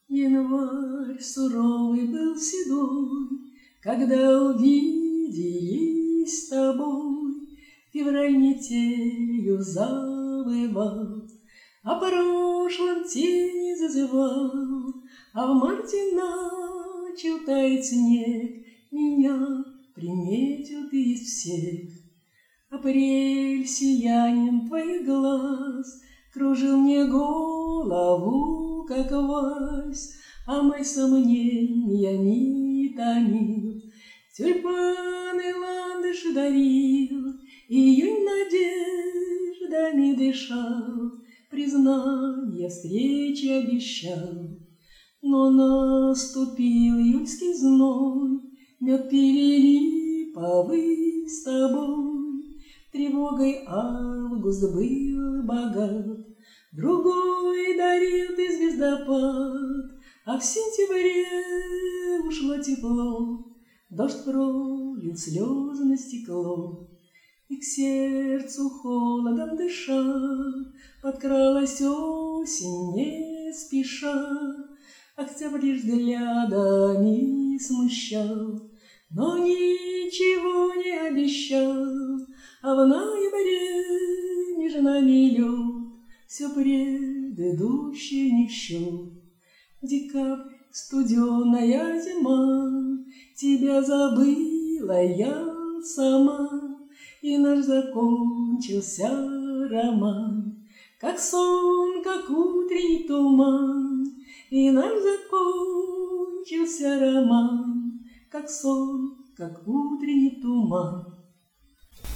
Январь суровый был седой, когда увиделись с тобой. Февраль метелью завывал, о прошлом тени зазывал, а в марте начал таять снег. Меня приметил ты из всех. Апрель сиянием твоих глаз кружил мне голову, как вальс, а мои сомнения не томил. Тюльпаны ландыши дарил, июнь надеждами дышал, признание встречи обещал. Но наступил июльский зной, мед пили липовый с тобой. Тревогой август был богат, другой дарил ты звездопад, а в сентябре ушло тепло, дождь пролил слезы на стекло. И к сердцу холодом дыша подкралась осень не спеша. Октябрь лишь взглядами смущал, но ничего не обещал. А в ноябре нежный лед все предыдущее не в счет. Декабрь студеная зима, тебя забыла я сама, и наш закончился роман, как сон, как утренний туман. И наш закончился роман, как сон, как утренний туман.